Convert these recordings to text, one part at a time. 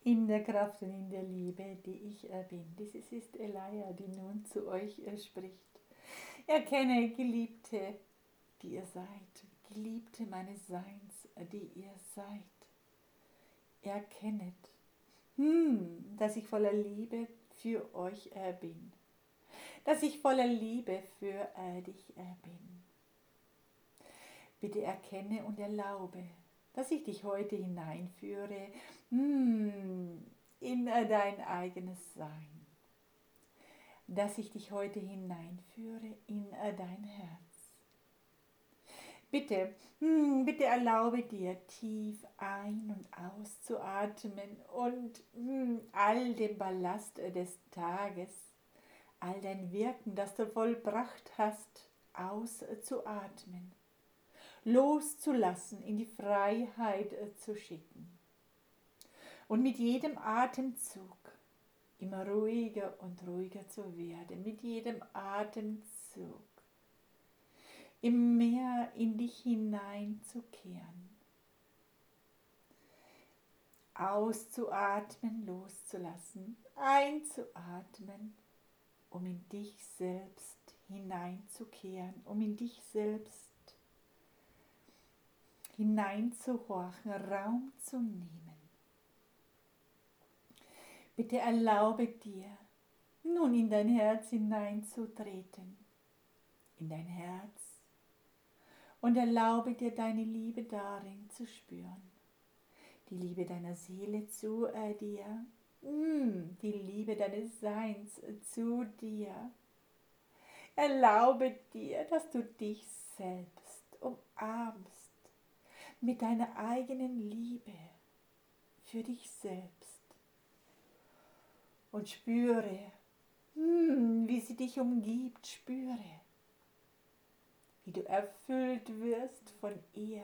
in der Kraft und in der Liebe, die ich bin. Dieses ist Elia, die nun zu euch spricht. Erkenne, Geliebte, die ihr seid, Geliebte meines Seins, die ihr seid. Erkennet, dass ich voller Liebe für euch bin. Dass ich voller Liebe für dich bin. Bitte erkenne und erlaube, dass ich dich heute hineinführe in dein eigenes Sein. Dass ich dich heute hineinführe in dein Herz. Bitte erlaube dir, tief ein- und auszuatmen und all den Ballast des Tages, all dein Wirken, das du vollbracht hast, auszuatmen, loszulassen, in die Freiheit zu schicken. Und mit jedem Atemzug immer ruhiger und ruhiger zu werden, mit jedem Atemzug immer mehr in dich hineinzukehren. Auszuatmen, loszulassen, einzuatmen, um in dich selbst hineinzukehren, um in dich selbst hineinzuhorchen, Raum zu nehmen. Bitte erlaube dir, nun in dein Herz hineinzutreten, in dein Herz, und erlaube dir, deine Liebe darin zu spüren. Die Liebe deiner Seele zu dir, die Liebe deines Seins zu dir. Erlaube dir, dass du dich selbst umarmst mit deiner eigenen Liebe für dich selbst. Und spüre, wie sie dich umgibt, spüre, wie du erfüllt wirst von ihr,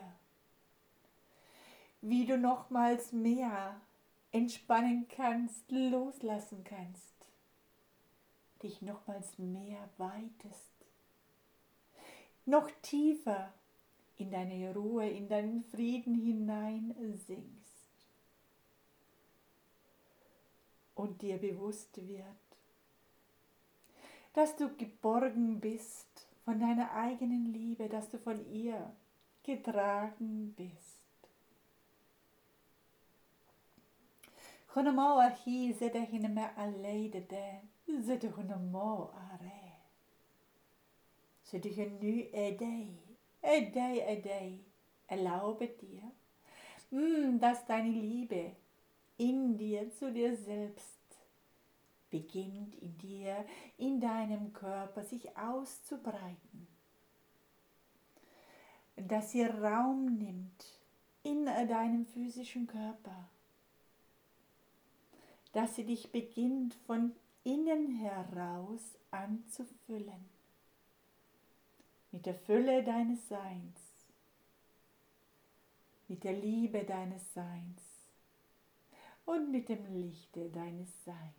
wie du nochmals mehr entspannen kannst, loslassen kannst, dich nochmals mehr weitest, noch tiefer in deine Ruhe, in deinen Frieden hinein sinkst und dir bewusst wird, dass du geborgen bist von deiner eigenen Liebe, dass du von ihr getragen bist. Honomo ahi zede hineme aleide de, zede honomo are. Zede genu edei, erlaube dir, dass deine Liebe in dir, zu dir selbst beginnt, in dir, in deinem Körper sich auszubreiten. Dass sie Raum nimmt in deinem physischen Körper. Dass sie dich beginnt von innen heraus anzufüllen. Mit der Fülle deines Seins. Mit der Liebe deines Seins. Und mit dem Lichte deines Seins.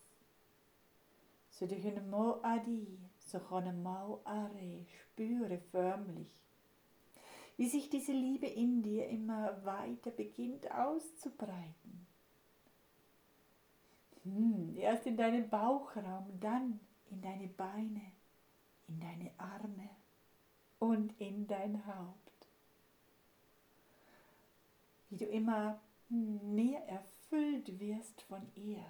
So dich in Mo Adi, so Mau Are, spüre förmlich, wie sich diese Liebe in dir immer weiter beginnt auszubreiten. Erst in deinen Bauchraum, dann in deine Beine, in deine Arme und in dein Haupt. Wie du immer mehr erfüllt wirst von ihr.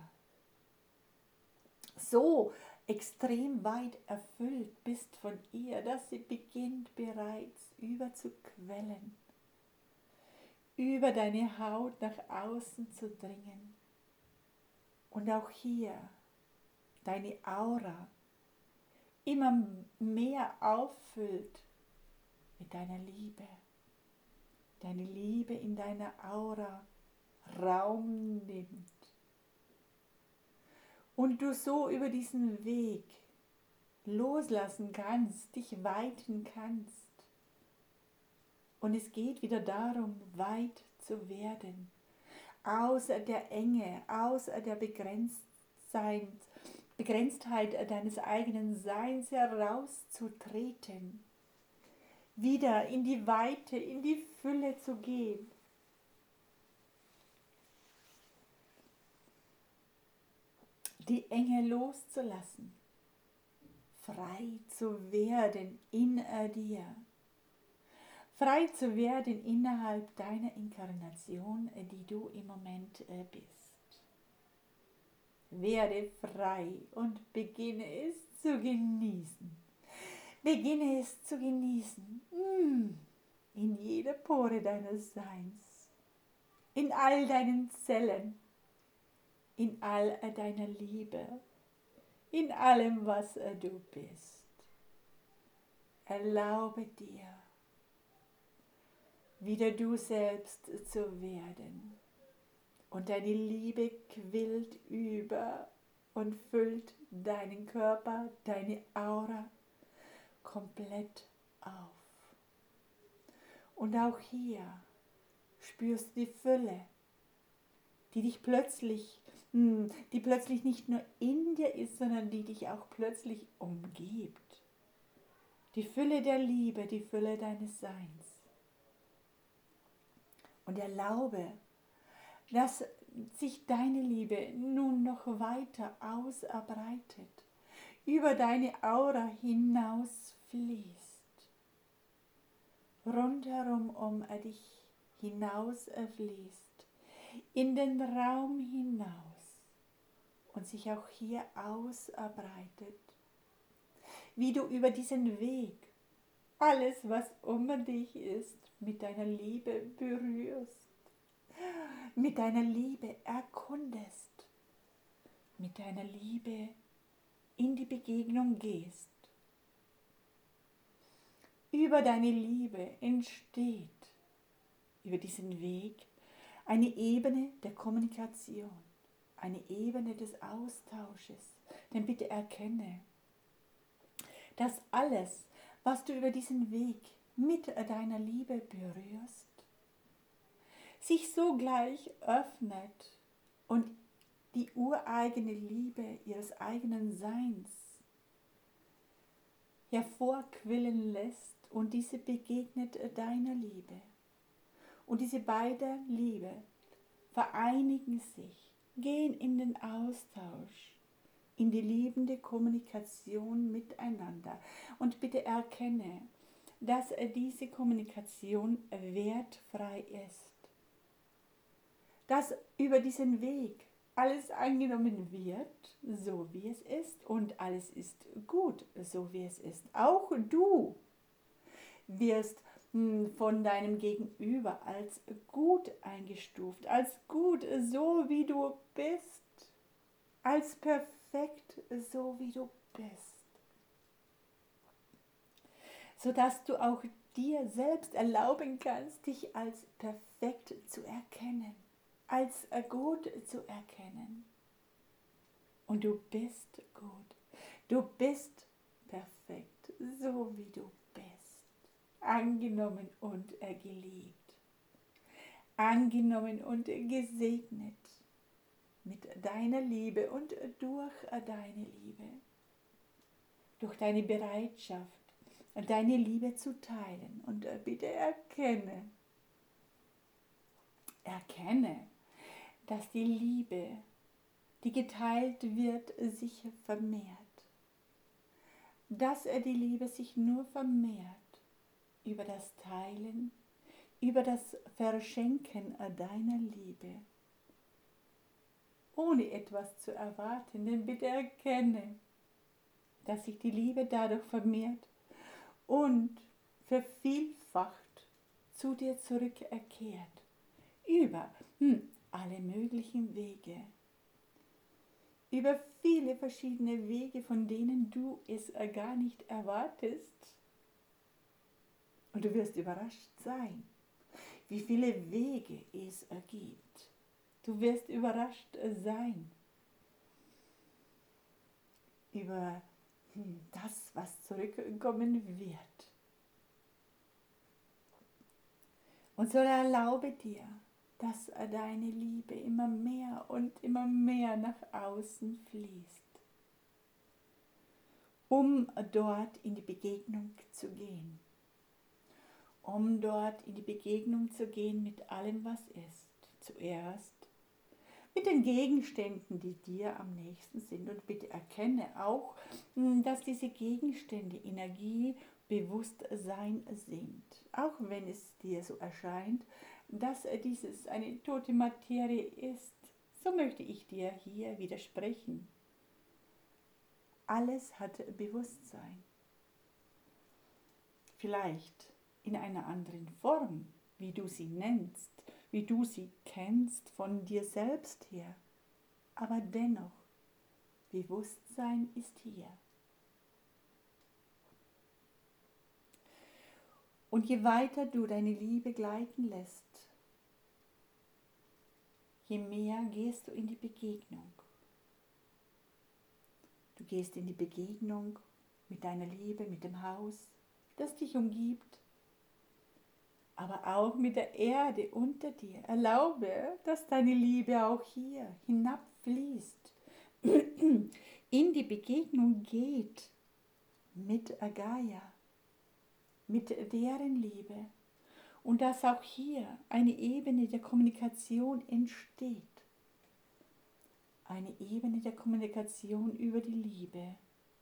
So extrem weit erfüllt bist von ihr, dass sie beginnt bereits überzuquellen, über deine Haut nach außen zu dringen und auch hier deine Aura immer mehr auffüllt mit deiner Liebe. Deine Liebe in deiner Aura Raum nimmt. Und du so über diesen Weg loslassen kannst, dich weiten kannst. Und es geht wieder darum, weit zu werden. Aus der Enge, aus der Begrenztheit deines eigenen Seins herauszutreten. Wieder in die Weite, in die Fülle zu gehen. die Enge loszulassen, frei zu werden in dir, frei zu werden innerhalb deiner Inkarnation, die du im Moment bist. Werde frei und beginne es zu genießen. Beginne es zu genießen, in jeder Pore deines Seins, in all deinen Zellen, in all deiner Liebe, in allem, was du bist. Erlaube dir, wieder du selbst zu werden. Und deine Liebe quillt über und füllt deinen Körper, deine Aura komplett auf. Und auch hier spürst du die Fülle, die plötzlich nicht nur in dir ist, sondern die dich auch plötzlich umgibt. Die Fülle der Liebe, die Fülle deines Seins. Und erlaube, dass sich deine Liebe nun noch weiter ausbreitet, über deine Aura hinaus fließt, rundherum um dich hinaus fließt, in den Raum hinaus und sich auch hier ausbreitet, wie du über diesen Weg alles, was um dich ist, mit deiner Liebe berührst, mit deiner Liebe erkundest, mit deiner Liebe in die Begegnung gehst. Über deine Liebe entsteht über diesen Weg eine Ebene der Kommunikation, eine Ebene des Austausches. Denn bitte erkenne, dass alles, was du über diesen Weg mit deiner Liebe berührst, sich sogleich öffnet und die ureigene Liebe ihres eigenen Seins hervorquillen lässt und diese begegnet deiner Liebe. Und diese beiden Liebe vereinigen sich, gehen in den Austausch, in die liebende Kommunikation miteinander. Und bitte erkenne, dass diese Kommunikation wertfrei ist. Dass über diesen Weg alles angenommen wird, so wie es ist, und alles ist gut, so wie es ist. Auch du wirst von deinem Gegenüber als gut eingestuft, als gut, so wie du bist, als perfekt, so wie du bist, sodass du auch dir selbst erlauben kannst, dich als perfekt zu erkennen, als gut zu erkennen. Und du bist gut, du bist perfekt, so wie du bist. Angenommen und geliebt, angenommen und gesegnet mit deiner Liebe und durch deine Liebe, durch deine Bereitschaft, deine Liebe zu teilen. Und bitte erkenne, dass die Liebe, die geteilt wird, sich vermehrt, dass die Liebe sich nur vermehrt über das Teilen, über das Verschenken deiner Liebe, ohne etwas zu erwarten. Denn bitte erkenne, dass sich die Liebe dadurch vermehrt und vervielfacht zu dir zurückkehrt, über alle möglichen Wege, über viele verschiedene Wege, von denen du es gar nicht erwartest. Und du wirst überrascht sein, wie viele Wege es gibt. Du wirst überrascht sein über das, was zurückkommen wird. Und so erlaube dir, dass deine Liebe immer mehr und immer mehr nach außen fließt, um dort in die Begegnung zu gehen. Um dort in die Begegnung zu gehen mit allem, was ist. Zuerst mit den Gegenständen, die dir am nächsten sind. Und bitte erkenne auch, dass diese Gegenstände Energie, Bewusstsein sind. Auch wenn es dir so erscheint, dass dieses eine tote Materie ist, so möchte ich dir hier widersprechen. Alles hat Bewusstsein. Vielleicht in einer anderen Form, wie du sie nennst, wie du sie kennst von dir selbst her. Aber dennoch, Bewusstsein ist hier. Und je weiter du deine Liebe gleiten lässt, je mehr gehst du in die Begegnung. Du gehst in die Begegnung mit deiner Liebe, mit dem Haus, das dich umgibt, aber auch mit der Erde unter dir. Erlaube, dass deine Liebe auch hier hinabfließt, in die Begegnung geht mit Gaia, mit deren Liebe. Und dass auch hier eine Ebene der Kommunikation entsteht. Eine Ebene der Kommunikation über die Liebe.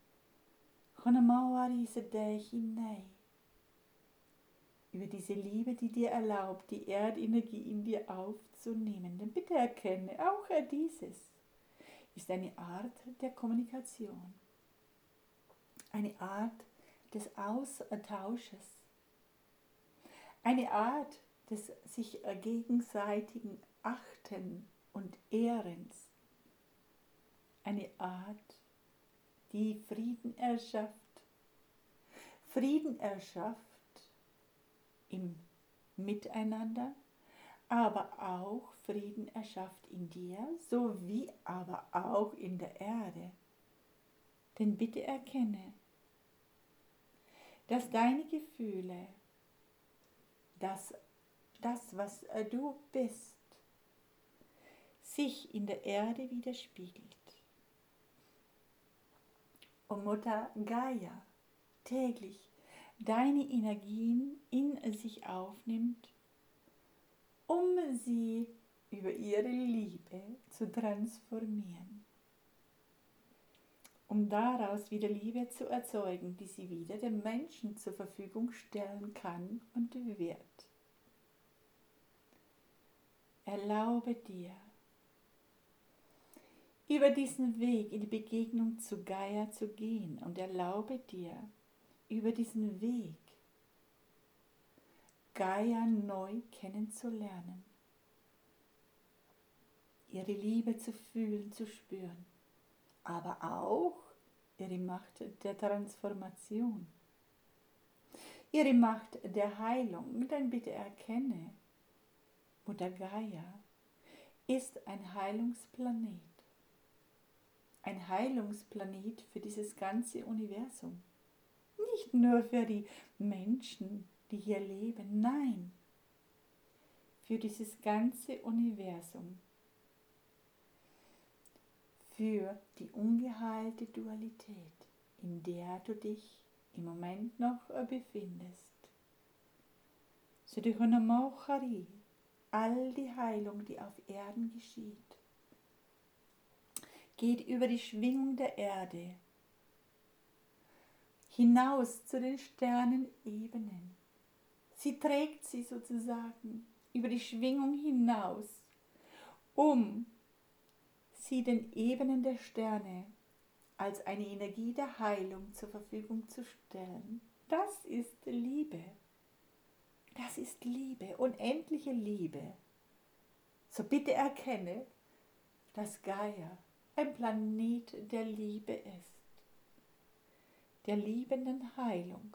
Über diese Liebe, die dir erlaubt, die Erdenergie in dir aufzunehmen. Denn bitte erkenne, auch dieses ist eine Art der Kommunikation. Eine Art des Austausches. Eine Art des sich gegenseitigen Achten und Ehrens. Eine Art, die Frieden erschafft. Frieden erschafft im Miteinander, aber auch Frieden erschafft in dir, sowie aber auch in der Erde. Denn bitte erkenne, dass deine Gefühle, dass das, was du bist, sich in der Erde widerspiegelt. Und Mutter Gaia täglich deine Energien in sich aufnimmt, um sie über ihre Liebe zu transformieren. Um daraus wieder Liebe zu erzeugen, die sie wieder dem Menschen zur Verfügung stellen kann und wird. Erlaube dir, über diesen Weg in die Begegnung zu Gaia zu gehen und erlaube dir, über diesen Weg Gaia neu kennenzulernen, ihre Liebe zu fühlen, zu spüren, aber auch ihre Macht der Transformation, ihre Macht der Heilung. Denn bitte erkenne, Mutter Gaia ist ein Heilungsplanet. Ein Heilungsplanet für dieses ganze Universum. Nicht nur für die Menschen, die hier leben, nein, für dieses ganze Universum. Für die ungeheilte Dualität, in der du dich im Moment noch befindest. So durch Onamochari, all die Heilung, die auf Erden geschieht, geht über die Schwingung der Erde hinaus zu den Sternenebenen. Sie trägt sie sozusagen über die Schwingung hinaus, um sie den Ebenen der Sterne als eine Energie der Heilung zur Verfügung zu stellen. Das ist Liebe. Das ist Liebe, unendliche Liebe. So bitte erkenne, dass Gaia ein Planet der Liebe ist, der liebenden Heilung,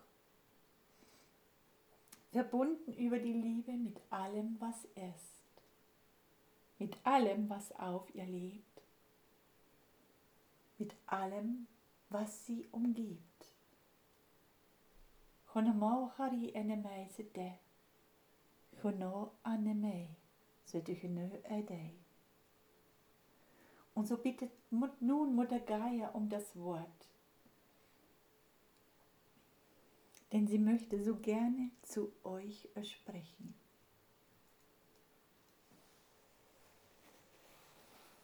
verbunden über die Liebe mit allem, was ist, mit allem, was auf ihr lebt, mit allem, was sie umgibt. Honomo hari enemei sede, hono anemei, sedüchene edei. Und so bittet nun Mutter Gaia um das Wort, denn sie möchte so gerne zu euch sprechen.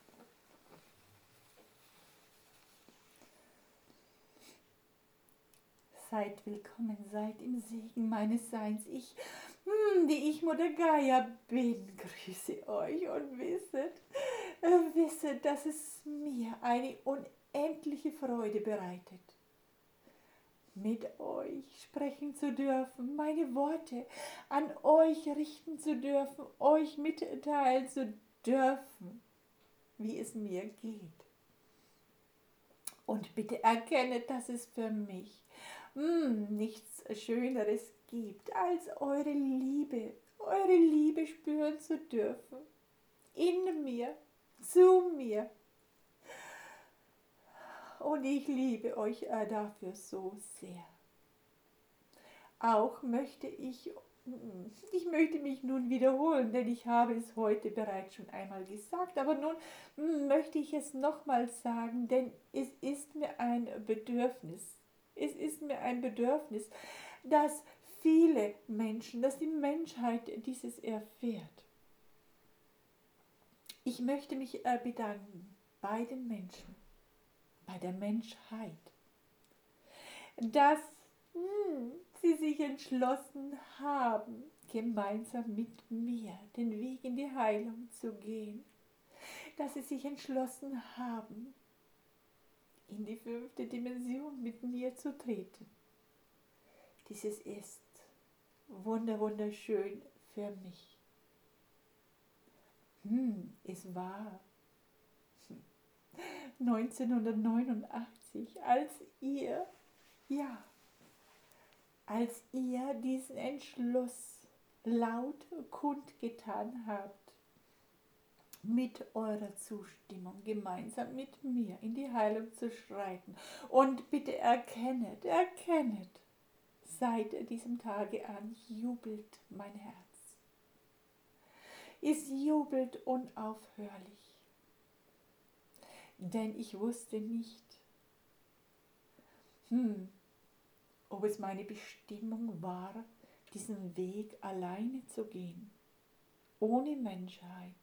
seid willkommen, seid im Segen meines Seins. Ich, die ich Mutter Gaia bin, grüße euch und wisset, dass es mir eine unendliche Freude bereitet, mit euch sprechen zu dürfen, meine Worte an euch richten zu dürfen, euch mitteilen zu dürfen, wie es mir geht. Und bitte erkennet, dass es für mich nichts Schöneres gibt, als eure Liebe spüren zu dürfen. In mir, zu mir. Und ich liebe euch dafür so sehr. Auch möchte ich möchte mich nun wiederholen, denn ich habe es heute bereits schon einmal gesagt, aber nun möchte ich es nochmals sagen, denn es ist mir ein Bedürfnis. Es ist mir ein Bedürfnis, dass viele Menschen, dass die Menschheit dieses erfährt. Ich möchte mich bedanken bei den Menschen, bei der Menschheit, dass sie sich entschlossen haben, gemeinsam mit mir den Weg in die Heilung zu gehen, dass sie sich entschlossen haben, in die 5. Dimension mit mir zu treten. Dieses ist wunderschön für mich. Es war 1989, als ihr diesen Entschluss laut kundgetan habt, mit eurer Zustimmung gemeinsam mit mir in die Heilung zu schreiten. Und bitte erkennet, seit diesem Tage an jubelt mein Herz. Es jubelt unaufhörlich, denn ich wusste nicht, ob es meine Bestimmung war, diesen Weg alleine zu gehen, ohne Menschheit,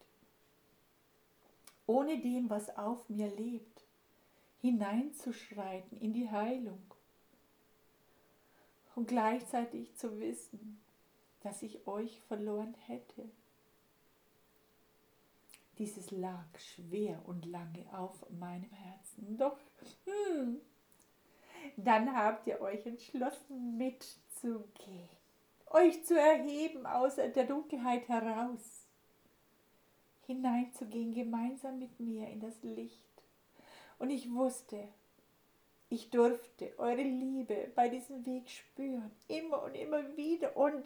ohne dem, was auf mir lebt, hineinzuschreiten in die Heilung und gleichzeitig zu wissen, dass ich euch verloren hätte. Dieses lag schwer und lange auf meinem Herzen. Doch dann habt ihr euch entschlossen, mitzugehen, euch zu erheben aus der Dunkelheit heraus, hineinzugehen gemeinsam mit mir in das Licht. Und ich wusste, ich durfte eure Liebe bei diesem Weg spüren, immer und immer wieder. Und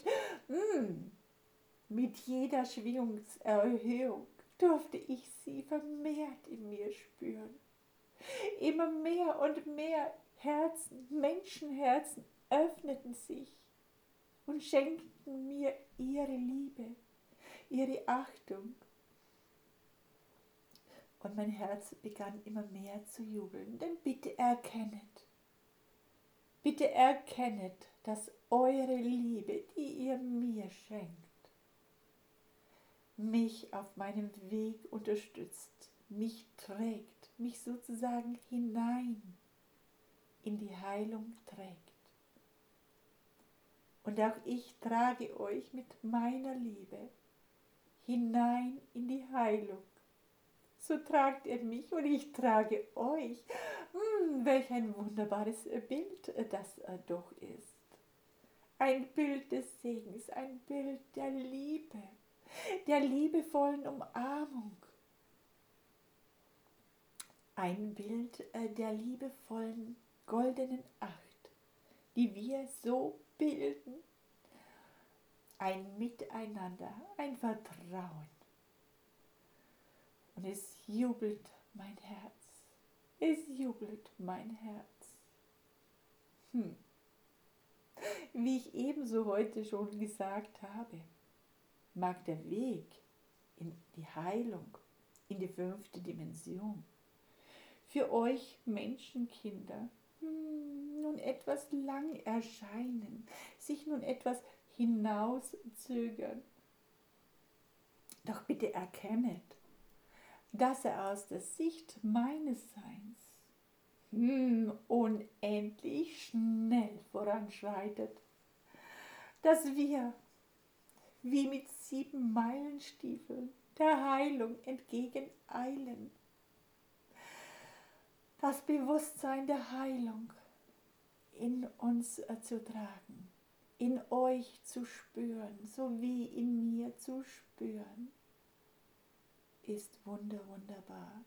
mit jeder Schwingungserhöhung durfte ich sie vermehrt in mir spüren. Immer mehr und mehr Herzen, Menschenherzen öffneten sich und schenkten mir ihre Liebe, ihre Achtung. Und mein Herz begann immer mehr zu jubeln. Denn bitte erkennet, dass eure Liebe, die ihr mir schenkt, mich auf meinem Weg unterstützt, mich trägt, mich sozusagen hinein in die Heilung trägt. Und auch ich trage euch mit meiner Liebe hinein in die Heilung. So tragt ihr mich und ich trage euch. Welch ein wunderbares Bild das doch ist. Ein Bild des Segens, ein Bild der Liebe, der liebevollen Umarmung. Ein Bild der liebevollen goldenen Acht, die wir so bilden. Ein Miteinander, ein Vertrauen. Und es jubelt mein Herz. Es jubelt mein Herz. Wie ich ebenso heute schon gesagt habe, mag der Weg in die Heilung, in die 5. Dimension, für euch Menschenkinder nun etwas lang erscheinen, sich nun etwas hinauszögern. Doch bitte erkennet, dass er aus der Sicht meines Seins unendlich schnell voranschreitet, dass wir wie mit 7-Meilen-Stiefeln der Heilung entgegeneilen. Das Bewusstsein der Heilung in uns zu tragen, in euch zu spüren, sowie in mir zu spüren, ist wunderbar.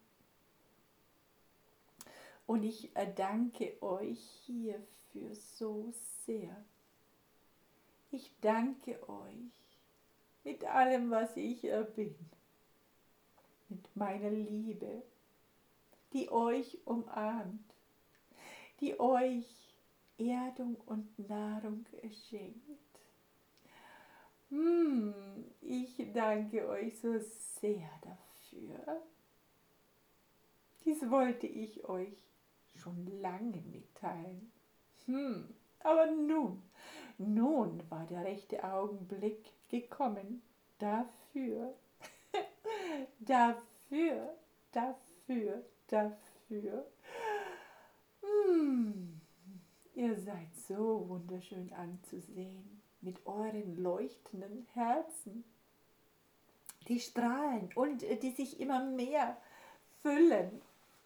Und ich danke euch hierfür so sehr. Ich danke euch mit allem, was ich bin, mit meiner Liebe, die euch umarmt, die euch Erdung und Nahrung schenkt. Ich danke euch so sehr dafür. Dies wollte ich euch schon lange mitteilen. Aber nun war der rechte Augenblick gekommen. Dafür. Ihr seid so wunderschön anzusehen mit euren leuchtenden Herzen, die strahlen und die sich immer mehr füllen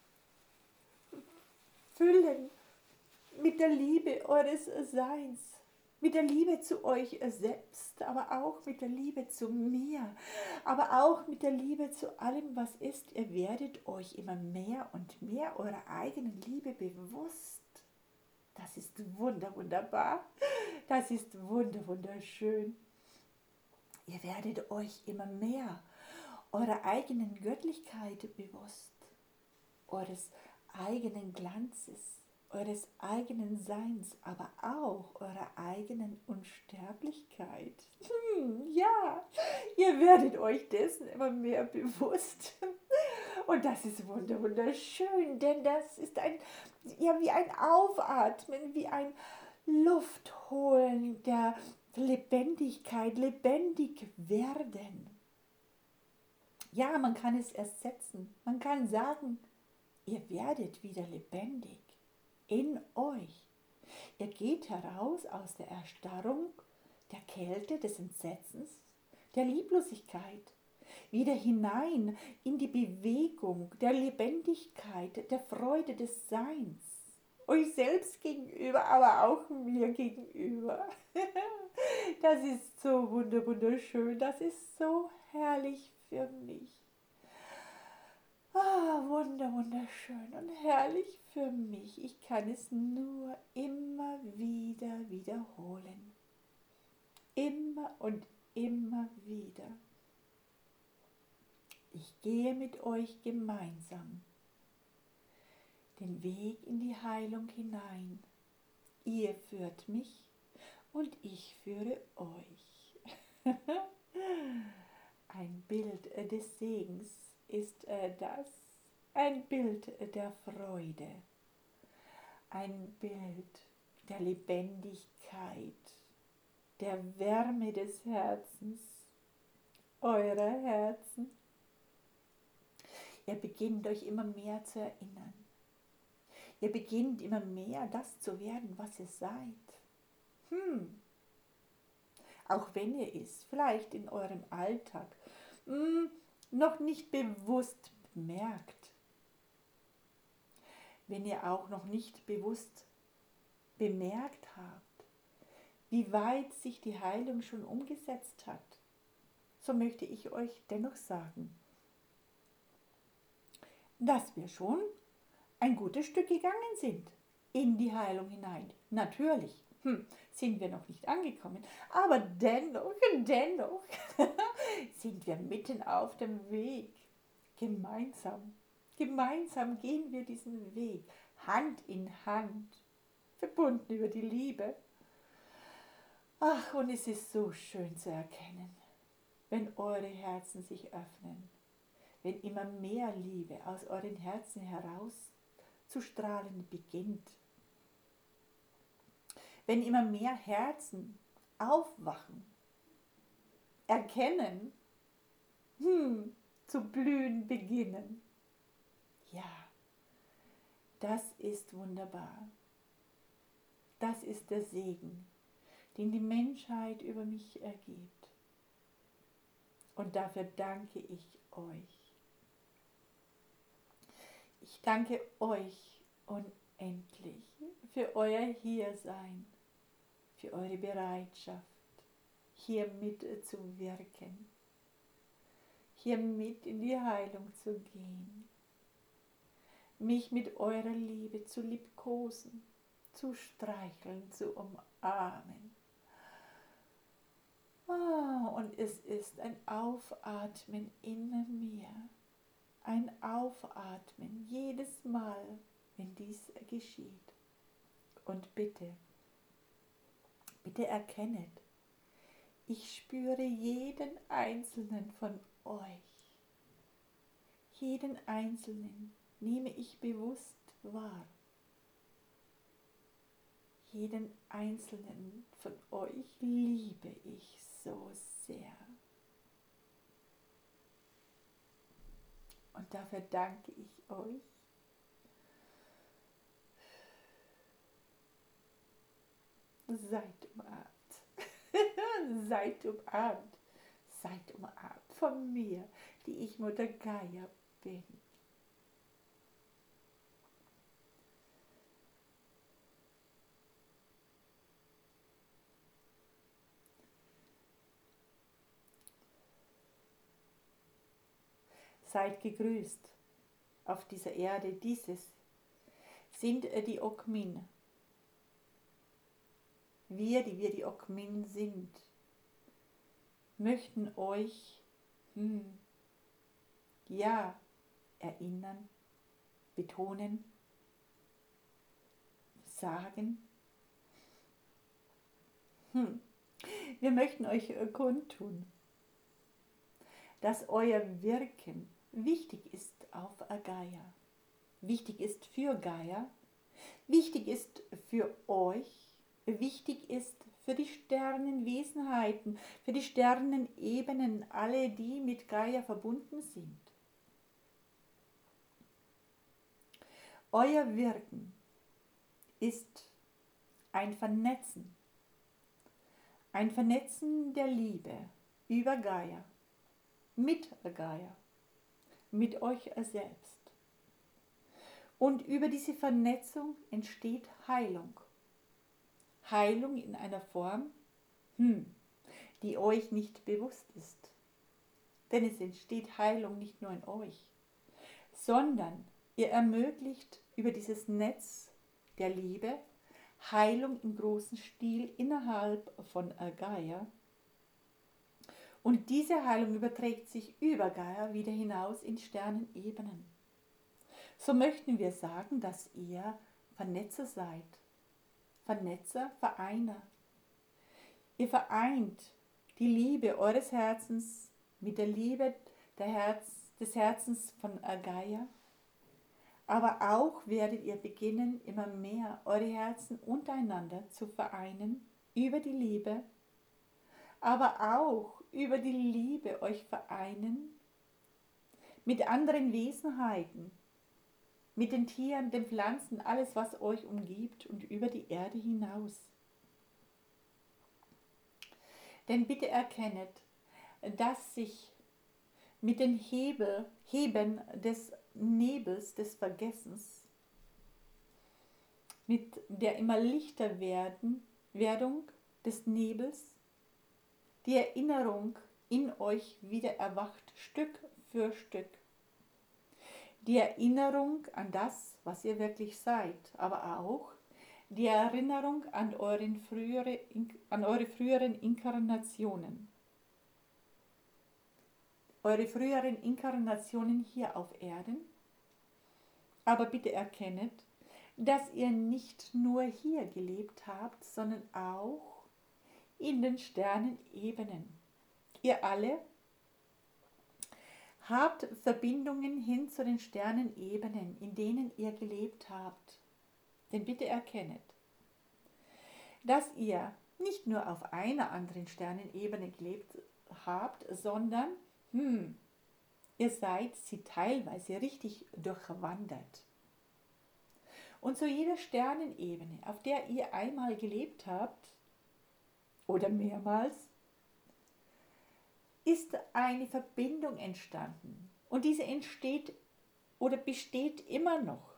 mit der Liebe eures Seins, mit der Liebe zu euch selbst, aber auch mit der Liebe zu mir, aber auch mit der Liebe zu allem, was ist. Ihr werdet euch immer mehr und mehr eurer eigenen Liebe bewusst. Das ist wunderbar. Das ist wunderschön. Ihr werdet euch immer mehr eurer eigenen Göttlichkeit bewusst, eures eigenen Glanzes, eures eigenen Seins, aber auch eurer eigenen Unsterblichkeit. Ja, ihr werdet euch dessen immer mehr bewusst. Und das ist wunderschön, denn das ist wie ein Aufatmen, wie ein Luftholen der Lebendigkeit, lebendig werden. Ja, man kann es ersetzen. Man kann sagen, ihr werdet wieder lebendig in euch. Ihr geht heraus aus der Erstarrung, der Kälte, des Entsetzens, der Lieblosigkeit, wieder hinein in die Bewegung der Lebendigkeit, der Freude des Seins. Euch selbst gegenüber, aber auch mir gegenüber. Das ist so wunderschön, das ist so herrlich für mich. Wunderschön und herrlich für mich. Ich kann es nur immer wieder wiederholen. Immer und immer wieder. Ich gehe mit euch gemeinsam den Weg in die Heilung hinein. Ihr führt mich und ich führe euch. Ein Bild des Segens ist das, ein Bild der Freude, ein Bild der Lebendigkeit, der Wärme des Herzens, eurer Herzen. Ihr beginnt euch immer mehr zu erinnern. Ihr beginnt immer mehr das zu werden, was ihr seid. Auch wenn ihr es vielleicht in eurem Alltag noch nicht bewusst merkt. Wenn ihr auch noch nicht bewusst bemerkt habt, wie weit sich die Heilung schon umgesetzt hat, so möchte ich euch dennoch sagen, dass wir schon ein gutes Stück gegangen sind in die Heilung hinein. Natürlich sind wir noch nicht angekommen, aber dennoch sind wir mitten auf dem Weg. Gemeinsam gehen wir diesen Weg, Hand in Hand, verbunden über die Liebe. Ach, und es ist so schön zu erkennen, wenn eure Herzen sich öffnen, wenn immer mehr Liebe aus euren Herzen heraus zu strahlen beginnt, wenn immer mehr Herzen aufwachen, erkennen, zu blühen beginnen. Ja, Das ist wunderbar. Das ist der Segen, den die Menschheit über mich ergibt. Und dafür danke ich euch. Ich danke euch unendlich für euer Hiersein, für eure Bereitschaft, hier mitzuwirken, hier mit in die Heilung zu gehen, mich mit eurer Liebe zu liebkosen, zu streicheln, zu umarmen. Und es ist ein Aufatmen in mir, ein Aufatmen jedes Mal, wenn dies geschieht. Und bitte, bitte erkennet, ich spüre jeden einzelnen von euch. Jeden einzelnen nehme ich bewusst wahr. Jeden einzelnen von euch liebe ich so sehr. Und dafür danke ich euch. Seid umarmt. Seid umarmt. Seid umarmt von mir, die ich Mutter Gaia bin. Seid gegrüßt auf dieser Erde. Dieses sind die Okmin. Wir, die Okmin sind, möchten euch erinnern, betonen, sagen. Wir möchten euch kundtun, dass euer Wirken wichtig ist auf Gaia, wichtig ist für Gaia, wichtig ist für euch, wichtig ist für die Sternenwesenheiten, für die Sternenebenen, alle, die mit Gaia verbunden sind. Euer Wirken ist ein Vernetzen der Liebe über Gaia, mit euch selbst. Und über diese Vernetzung entsteht Heilung. Heilung in einer Form, die euch nicht bewusst ist. Denn es entsteht Heilung nicht nur in euch, sondern ihr ermöglicht über dieses Netz der Liebe Heilung im großen Stil innerhalb von Gaia. Und diese Heilung überträgt sich über Gaia wieder hinaus in Sternenebenen. So möchten wir sagen, dass ihr Vernetzer seid. Vernetzer, Vereiner. Ihr vereint die Liebe eures Herzens mit der Liebe des Herzens von Gaia. Aber auch werdet ihr beginnen, immer mehr eure Herzen untereinander zu vereinen über die Liebe, aber auch über die Liebe euch vereinen mit anderen Wesenheiten, mit den Tieren, den Pflanzen, alles, was euch umgibt und über die Erde hinaus. Denn bitte erkennet, dass sich mit den Heben des Nebels des Vergessens, mit der immer lichter Werdung des Nebels, die Erinnerung in euch wieder erwacht, Stück für Stück. Die Erinnerung an das, was ihr wirklich seid, aber auch die Erinnerung an eure früheren Inkarnationen. Eure früheren Inkarnationen hier auf Erden. Aber bitte erkennet, dass ihr nicht nur hier gelebt habt, sondern auch in den Sternenebenen. Ihr alle habt Verbindungen hin zu den Sternenebenen, in denen ihr gelebt habt. Denn bitte erkennet, dass ihr nicht nur auf einer anderen Sternenebene gelebt habt, sondern ihr seid sie teilweise richtig durchwandert. Und zu jeder Sternenebene, auf der ihr einmal gelebt habt oder mehrmals, ist eine Verbindung entstanden. Und diese entsteht oder besteht immer noch.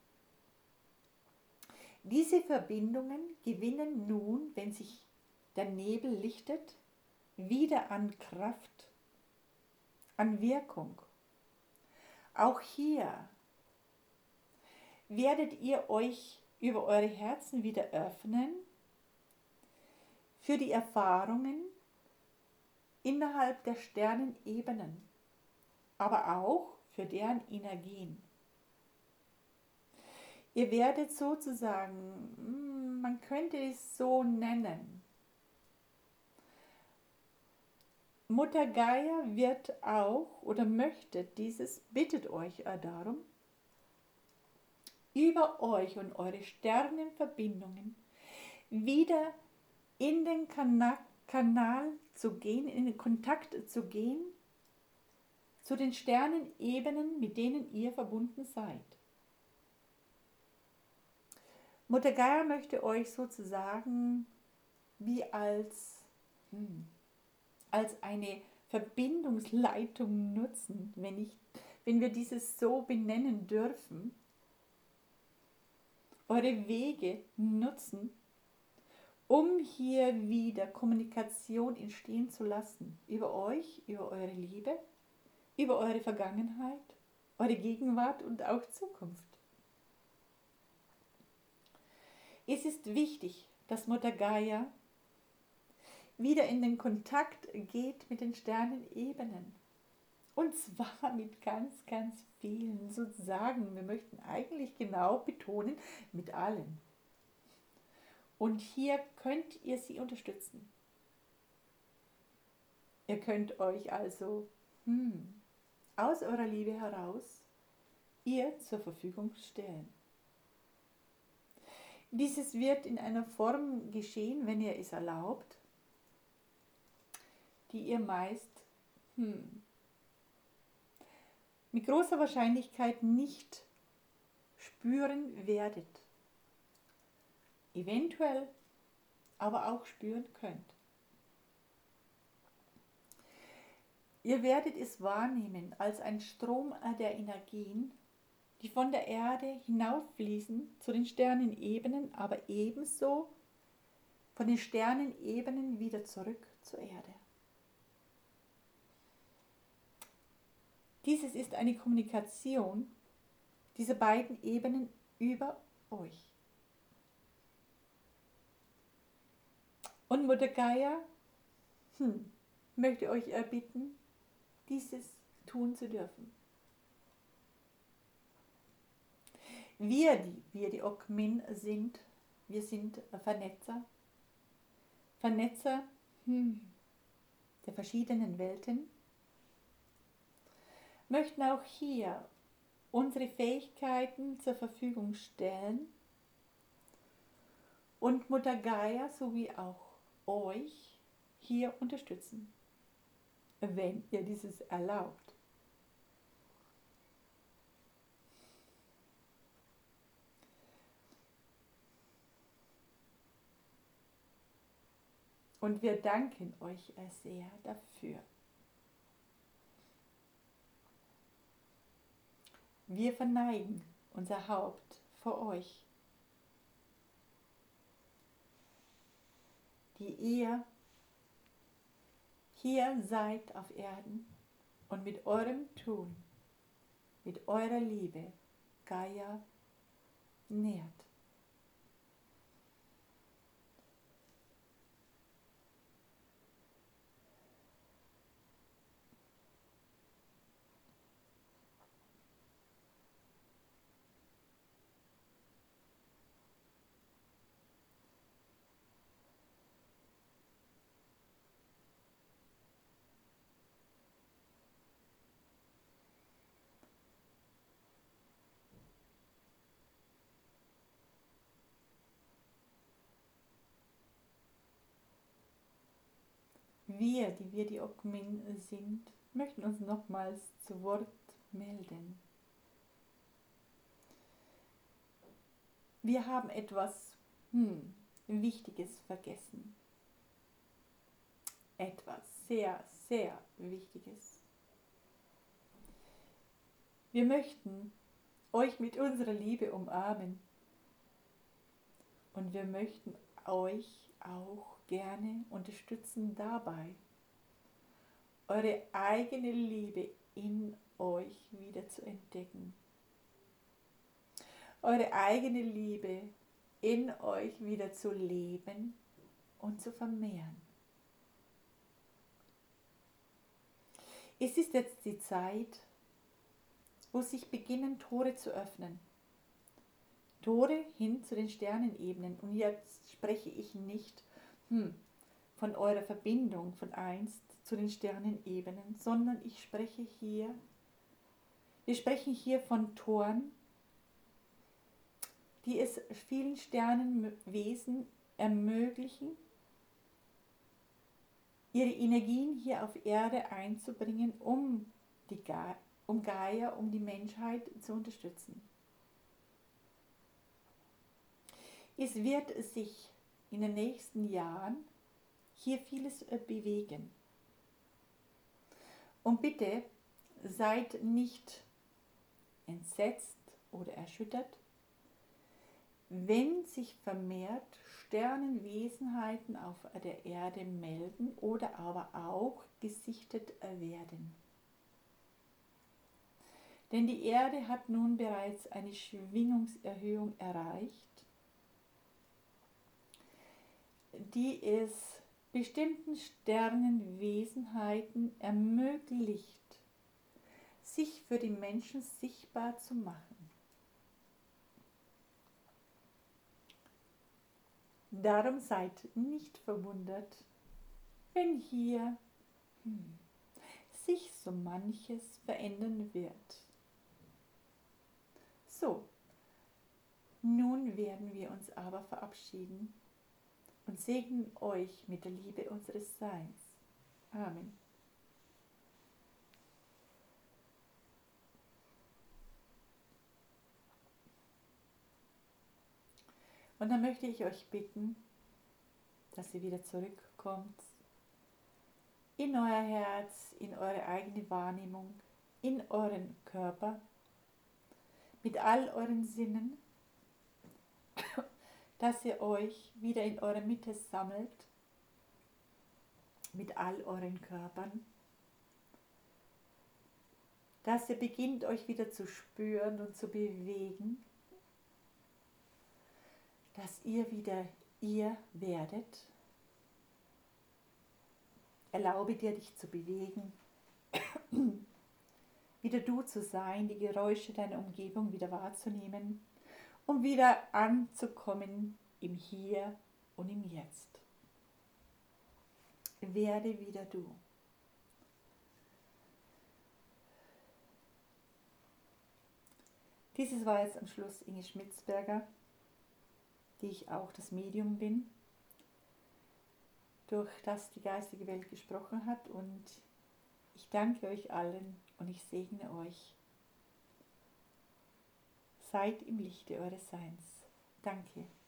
Diese Verbindungen gewinnen nun, wenn sich der Nebel lichtet, wieder an Kraft, an Wirkung. Auch hier werdet ihr euch über eure Herzen wieder öffnen für die Erfahrungen innerhalb der Sternenebenen, aber auch für deren Energien. Ihr werdet sozusagen, man könnte es so nennen, Mutter Gaia wird auch oder möchte dieses, bittet euch darum, über euch und eure Sternenverbindungen wieder in den Kanal zu gehen, in den Kontakt zu gehen zu den Sternenebenen, mit denen ihr verbunden seid. Mutter Gaia möchte euch sozusagen wie als eine Verbindungsleitung nutzen, wenn wir dieses so benennen dürfen, eure Wege nutzen, um hier wieder Kommunikation entstehen zu lassen über euch, über eure Liebe, über eure Vergangenheit, eure Gegenwart und auch Zukunft. Es ist wichtig, dass Mutter Gaia wieder in den Kontakt geht mit den Sternenebenen. Und zwar mit ganz, ganz vielen, sozusagen, wir möchten eigentlich genau betonen, mit allen. Und hier könnt ihr sie unterstützen. Ihr könnt euch also aus eurer Liebe heraus ihr zur Verfügung stellen. Dieses wird in einer Form geschehen, wenn ihr es erlaubt, die ihr meist mit großer Wahrscheinlichkeit nicht spüren werdet. Eventuell aber auch spüren könnt. Ihr werdet es wahrnehmen als ein Strom der Energien, die von der Erde hinauffließen zu den Sternenebenen, aber ebenso von den Sternenebenen wieder zurück zur Erde. Dieses ist eine Kommunikation dieser beiden Ebenen über euch. Und Mutter Gaia möchte euch erbitten, dieses tun zu dürfen. Wir, die Okmin sind, wir sind Vernetzer. Vernetzer der verschiedenen Welten, möchten auch hier unsere Fähigkeiten zur Verfügung stellen und Mutter Gaia sowie auch euch hier unterstützen, wenn ihr dieses erlaubt. Und wir danken euch sehr dafür. Wir verneigen unser Haupt vor euch, die ihr hier seid auf Erden und mit eurem Tun, mit eurer Liebe Gaia nährt. Wir, die Okmin sind, möchten uns nochmals zu Wort melden. wir haben etwas Wichtiges vergessen. Etwas sehr, sehr Wichtiges. Wir möchten euch mit unserer Liebe umarmen und wir möchten euch auch gerne unterstützen dabei, eure eigene Liebe in euch wieder zu entdecken. Eure eigene Liebe in euch wieder zu leben und zu vermehren. Es ist jetzt die Zeit, wo sich beginnen Tore zu öffnen. Tore hin zu den Sternenebenen. Und jetzt spreche ich nicht von eurer Verbindung von einst zu den Sternenebenen, sondern wir sprechen hier von Toren, die es vielen Sternenwesen ermöglichen, ihre Energien hier auf Erde einzubringen, um Gaia, um die Menschheit zu unterstützen. Es wird sich in den nächsten Jahren hier vieles bewegen. Und bitte seid nicht entsetzt oder erschüttert, wenn sich vermehrt Sternenwesenheiten auf der Erde melden oder aber auch gesichtet werden. Denn die Erde hat nun bereits eine Schwingungserhöhung erreicht, die es bestimmten Sternenwesenheiten ermöglicht, sich für die Menschen sichtbar zu machen. Darum seid nicht verwundert, wenn hier sich so manches verändern wird. So, nun werden wir uns aber verabschieden und segnen euch mit der Liebe unseres Seins. Amen. Und dann möchte ich euch bitten, dass ihr wieder zurückkommt in euer Herz, in eure eigene Wahrnehmung, in euren Körper, mit all euren Sinnen, dass ihr euch wieder in eurer Mitte sammelt, mit all euren Körpern, dass ihr beginnt euch wieder zu spüren und zu bewegen, dass ihr wieder ihr werdet. Erlaube dir, dich zu bewegen, wieder du zu sein, die Geräusche deiner Umgebung wieder wahrzunehmen, um wieder anzukommen im Hier und im Jetzt. Werde wieder du. Dieses war jetzt am Schluss Inge Schmitzberger, die ich auch das Medium bin, durch das die geistige Welt gesprochen hat, und ich danke euch allen und ich segne euch. Seid im Lichte eures Seins. Danke.